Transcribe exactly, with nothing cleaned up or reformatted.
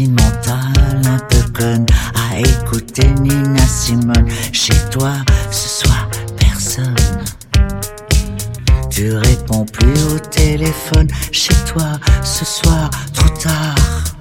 sentimentale, un peu conne, à écouter Nina Simone. Chez toi, ce soir, personne. Tu réponds plus au téléphone. Chez toi, ce soir, trop tard.